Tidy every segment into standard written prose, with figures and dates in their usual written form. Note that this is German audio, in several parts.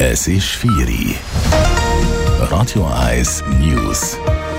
Es ist 4 Uhr. Radio 1 News.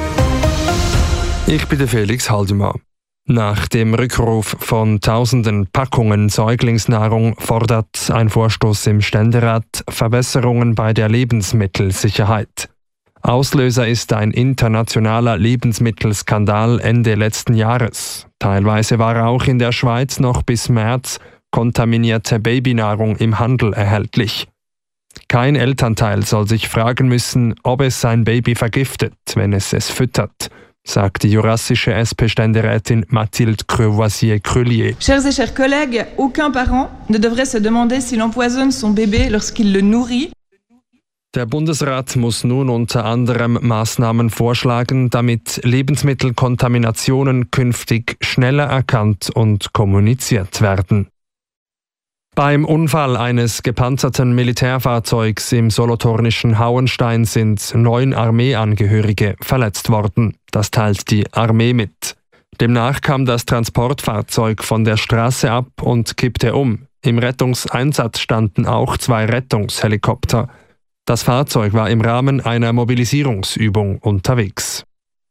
Ich bin der Felix Haldimann. Nach dem Rückruf von tausenden Packungen Säuglingsnahrung fordert ein Vorstoß im Ständerat Verbesserungen bei der Lebensmittelsicherheit. Auslöser ist ein internationaler Lebensmittelskandal Ende letzten Jahres. Teilweise war auch in der Schweiz noch bis März kontaminierte Babynahrung im Handel erhältlich. Kein Elternteil soll sich fragen müssen, ob es sein Baby vergiftet, wenn es füttert, sagt die jurassische SP-Ständerätin Mathilde Crevoisier-Crullier. Chers et chers collègues, aucun parent ne devrait se demander s'il empoisonne son bébé lorsqu'il le nourrit. Der Bundesrat muss nun unter anderem Maßnahmen vorschlagen, damit Lebensmittelkontaminationen künftig schneller erkannt und kommuniziert werden. Beim Unfall eines gepanzerten Militärfahrzeugs im solothurnischen Hauenstein sind 9 Armeeangehörige verletzt worden. Das teilt die Armee mit. Demnach kam das Transportfahrzeug von der Straße ab und kippte um. Im Rettungseinsatz standen auch 2 Rettungshelikopter. Das Fahrzeug war im Rahmen einer Mobilisierungsübung unterwegs.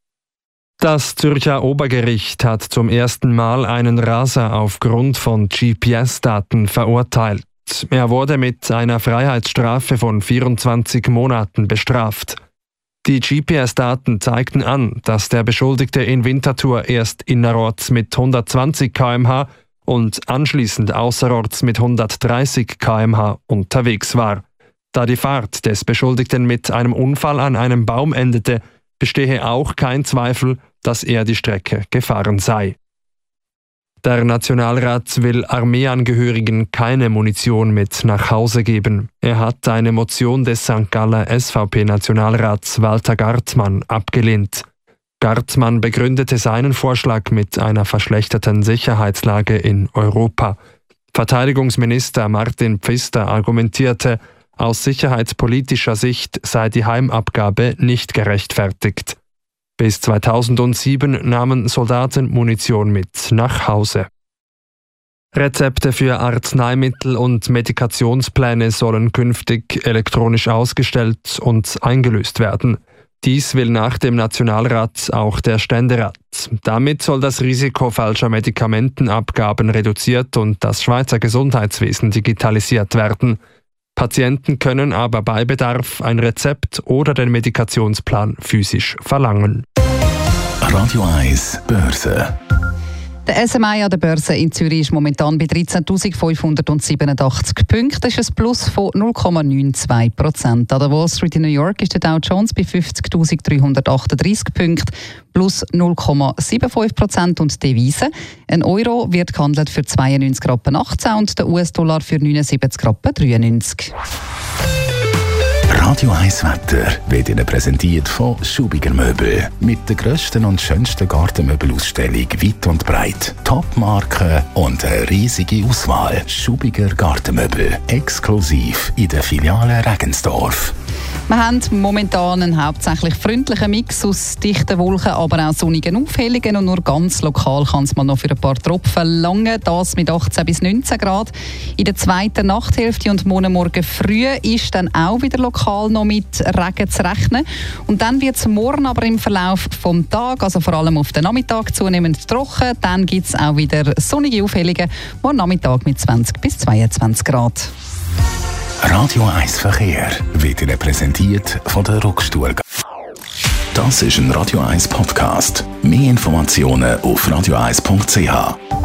Das Zürcher Obergericht hat zum ersten Mal einen Raser aufgrund von GPS-Daten verurteilt. Er wurde mit einer Freiheitsstrafe von 24 Monaten bestraft. Die GPS-Daten zeigten an, dass der Beschuldigte in Winterthur erst innerorts mit 120 km/h und anschließend außerorts mit 130 km/h unterwegs war. Da die Fahrt des Beschuldigten mit einem Unfall an einem Baum endete, bestehe auch kein Zweifel, dass er die Strecke gefahren sei. Der Nationalrat will Armeeangehörigen keine Munition mit nach Hause geben. Er hat eine Motion des St. Galler SVP-Nationalrats Walter Gartmann abgelehnt. Gartmann begründete seinen Vorschlag mit einer verschlechterten Sicherheitslage in Europa. Verteidigungsminister Martin Pfister argumentierte, aus sicherheitspolitischer Sicht sei die Heimabgabe nicht gerechtfertigt. Bis 2007 nahmen Soldaten Munition mit nach Hause. Rezepte für Arzneimittel und Medikationspläne sollen künftig elektronisch ausgestellt und eingelöst werden. Dies will nach dem Nationalrat auch der Ständerat. Damit soll das Risiko falscher Medikamentenabgaben reduziert und das Schweizer Gesundheitswesen digitalisiert werden. Patienten können aber bei Bedarf ein Rezept oder den Medikationsplan physisch verlangen. Radio 1 Börse. Der SMI an der Börse in Zürich ist momentan bei 13.587 Punkten. Das ist ein Plus von 0,92%. An der Wall Street in New York ist der Dow Jones bei 50.338 Punkten, plus 0,75%. Und die Devise. Ein Euro wird gehandelt für 92,18 Rappen und der US-Dollar für 79,93 Rappen. Radio 1 Wetter wird Ihnen präsentiert von Schubiger Möbel. Mit der grössten und schönsten Gartenmöbelausstellung weit und breit. Top-Marken und eine riesige Auswahl. Schubiger Gartenmöbel. Exklusiv in der Filiale Regensdorf. Wir haben momentan einen hauptsächlich freundlichen Mix aus dichten Wolken, aber auch sonnigen Aufhellungen. Und nur ganz lokal kann es mal noch für ein paar Tropfen langen. Das mit 18 bis 19 Grad. In der zweiten Nachthälfte und morgen früh ist dann auch wieder lokal noch mit Regen zu rechnen. Und dann wird es morgen aber im Verlauf des Tages, also vor allem auf den Nachmittag, zunehmend trocken. Dann gibt es auch wieder sonnige Aufhellungen, am Nachmittag mit 20 bis 22 Grad. Radio 1 Verkehr wird Ihnen präsentiert von der Rockstuhl. Das ist ein Radio 1 Podcast. Mehr Informationen auf radio1.ch.